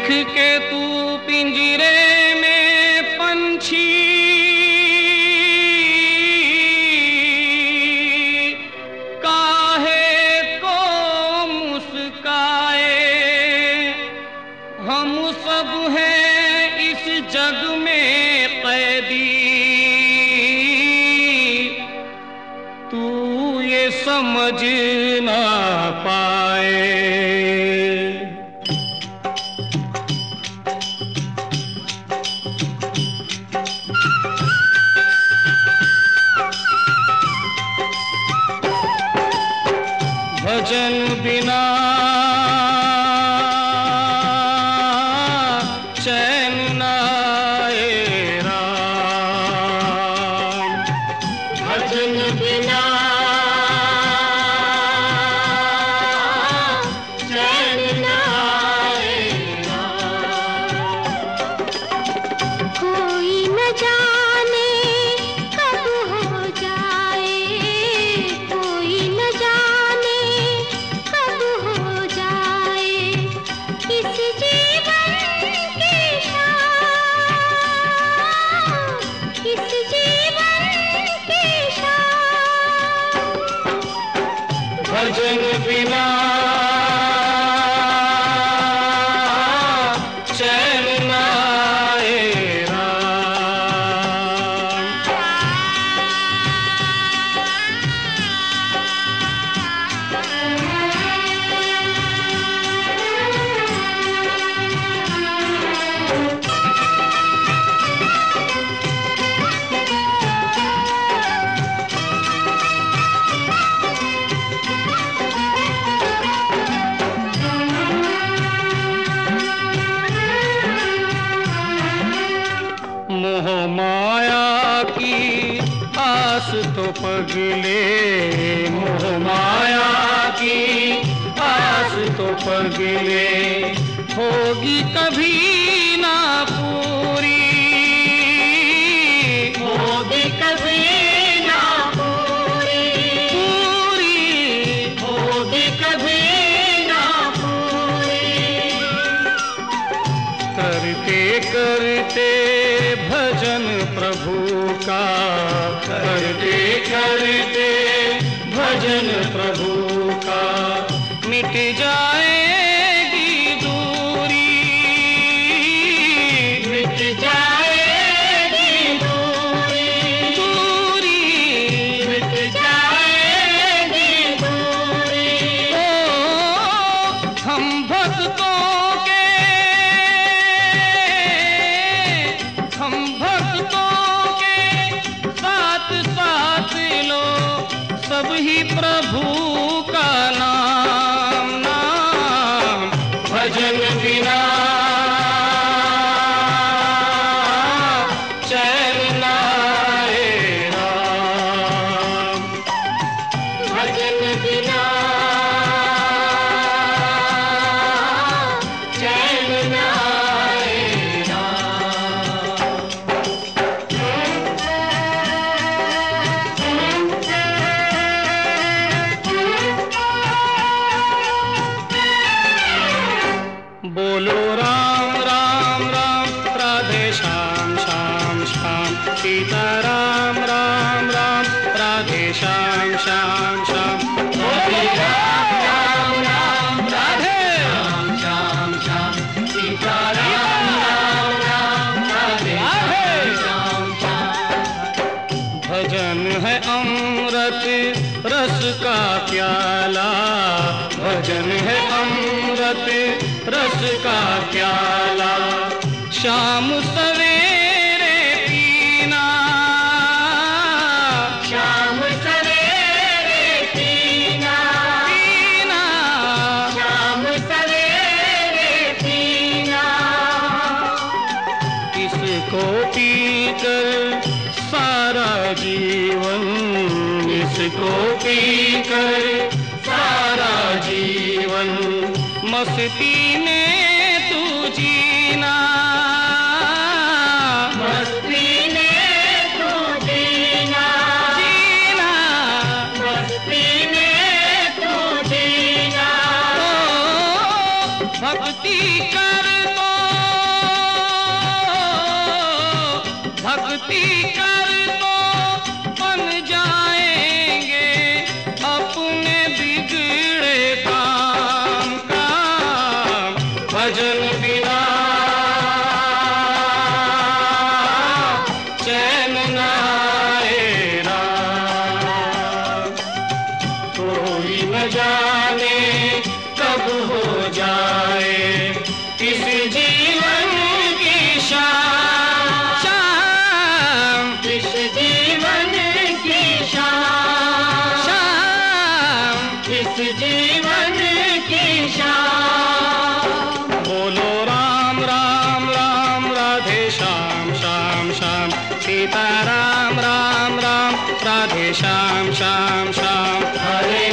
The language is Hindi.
के तू पिंजरे में पंछी काहे को मुस्काए। हम सब हैं इस जग में कैदी, तू ये समझ ना पाए। भजन बिना चैन न आए राम, भजन बिना चैन न आए राम। कोई न जाने कब हो जाए, कोई न जाने कब हो जाए इस जीवन की शाम, इस जीवन की शाम। भजन बिना चैन न आए राम। मोह माया की आस तो पगले, मोह माया की आस तो पगले, होगी कभी ना पूरी, होगी कभी ना पूरी, पूरी होगी कभी ना पूरी। करते करते भजन प्रभु का, करते करते भजन प्रभु का, मिट जाएगी दूरी, मिट जाएगी दूरी, दूरी मिट जाएगी दूरी। ओ हम भक्तों के, हम भक्तों के साथ साथ लो सब ही प्रभु का नाम, नाम। भजन बिना चैन न आए राम, भजन बिना चैन न आए राम। बोलो राम राम राम, राधे श्याम श्याम श्याम, सीता राम राम राम, राधे श्याम श्याम श्याम। हरे राम राम राम, राधे राम श्याम श्याम, सीता राम राम राम, राधे श्याम श्याम। भजन है अमृत रस का प्याला, भजन है अमृत रस का प्याला, शाम सवेरे पीना, शाम सवेरे पीना, पीना। शाम सवेरे पीना। इसको पीकर सारा जीवन, इसको पीकर सारा जीवन, मस्ती में तू जीना, मस्ती में तू जीना, जीना। मस्ती में तू जीना। भक्ति कर तो पीकर तो बन जाएंगे अपने बिगड़े काम का। भजन बिना चैन न आए राम, कोई न जाने कब हो जाए इस जीवन की शाम, इस जीवन की शाम, इस जीवन की शाम। बोलो राम राम राम राधे श्याम श्याम श्याम, सीता राम राम राम राधे श्याम श्याम श्याम। हरे